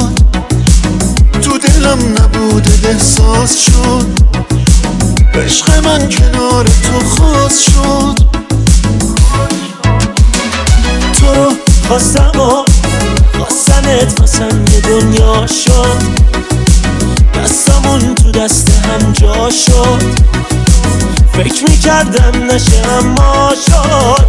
تو دلم نبوده احساس شد، عشق من کنار تو خاص شد. تو رو خواستم و خواستنت واسم یه دنیا شد، دستمون تو دست هم جا شد، فکر میکردم نشه اما شد.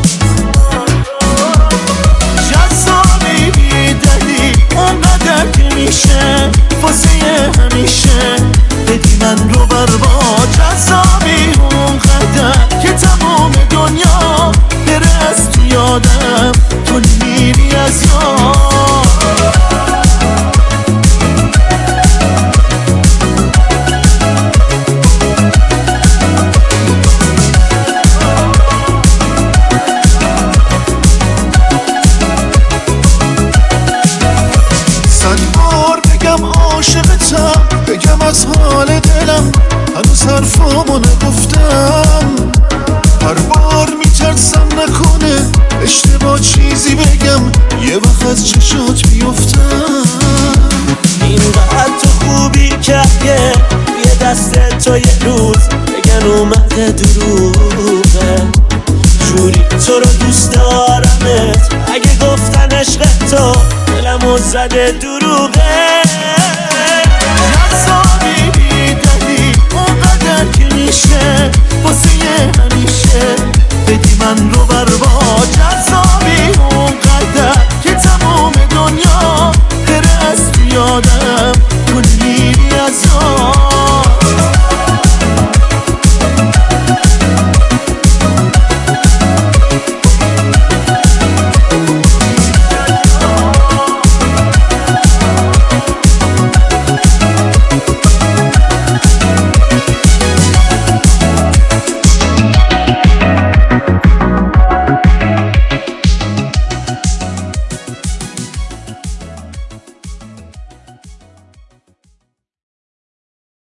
جذابی بیدلی اونقدر که میشه واسه همیشه بدی من رو برباد. جذابی اونقدر که تمام دنیا بره از تو یادم، تو نمیری از یاد. عاشقتم بگم از حال دلم، هنوز حرفامو نگفتم. هر بار میترسم نکنه اشتباه چیزی بگم، یه وقت از چشات بیفتم. اینقدر تو خوبی که یه دست تو یه روز بگن اومده دروغه، جوری تو رو دوست دارمت اگه گفتن عشق تو دلمو زده دروغه. جذابی بیدلی اونقدر که میشه واسه همیشه بدی من رو برباد.